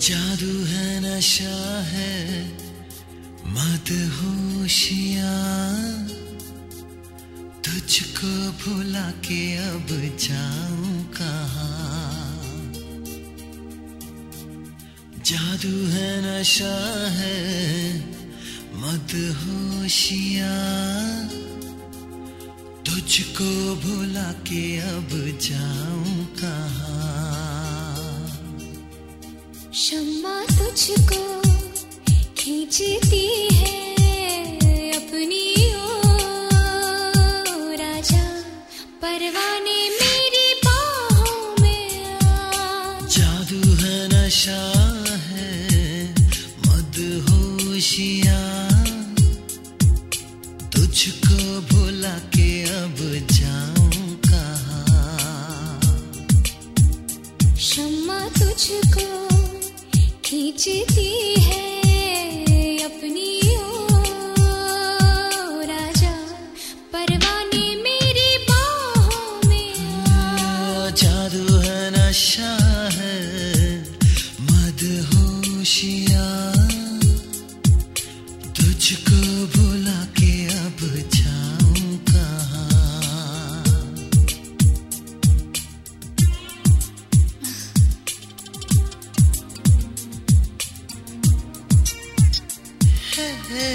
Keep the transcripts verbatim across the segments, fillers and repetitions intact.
जादू है नशा है मदहोशियाँ, तुझको भुला के अब जाऊं कहाँ। जादू है नशा है मदहोशियाँ, तुझको भुला के अब जाऊं कहाँ। शम्मा तुझको खींचती है अपनी ओर, राजा परवाने मेरी बाहों में आ। जादू है नशा है मदहोशियाँ, तुझको भुला के अब जाऊं कहाँ। शम्मा तुझको खींचती है अपनी ओर, राजा परवाने मेरी बाहों में आ। जादू है नशा है मदहोशियाँ, तुझको भुला के अब जाऊं कहाँ। Hey, hey.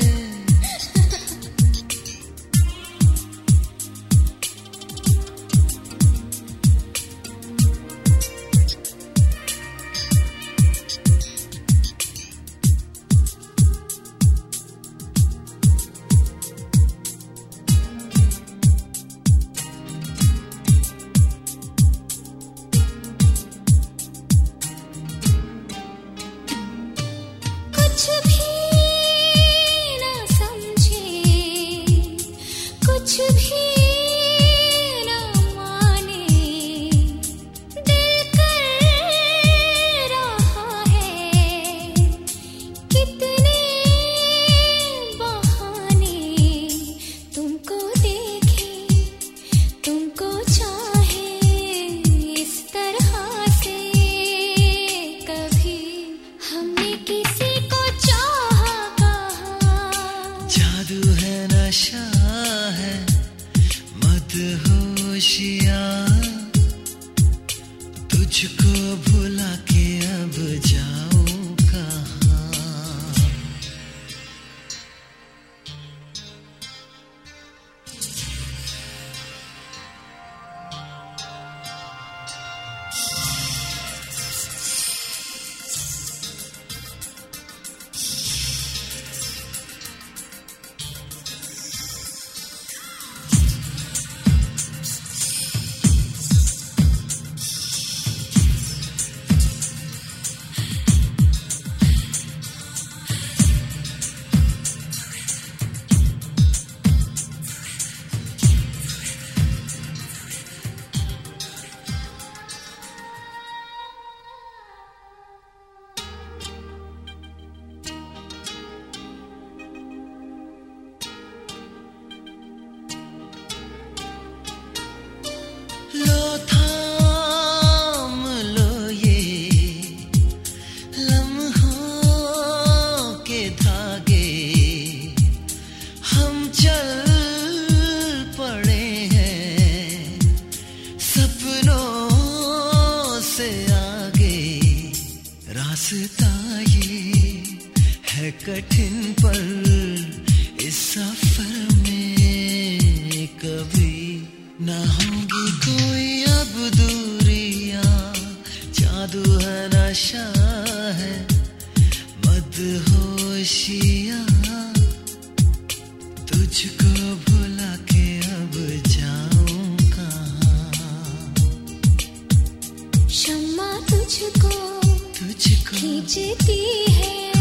कुछ भी ना समझे, कुछ भी ना माने, दिल कर रहा है कितने बहाने। तुमको देखे तुमको चाहे इस तरह से, कभी हमने किसी को चाहा कहाँ। जादू है नशा है मदहोशियाँ, तुझको भुला के अब जाऊं कहाँ। लो थाम लो ये लम्हों के धागे, हम चल पड़े हैं सपनों से आगे। रास्ता ये है कठिन पर इस सफर में कभी ना होगी कोई अब दूरियां। जादू है नशा है मदहोशियाँ, तुझको भुला के अब जाऊं कहाँ। शम्मा तुझको तुझको खींचती है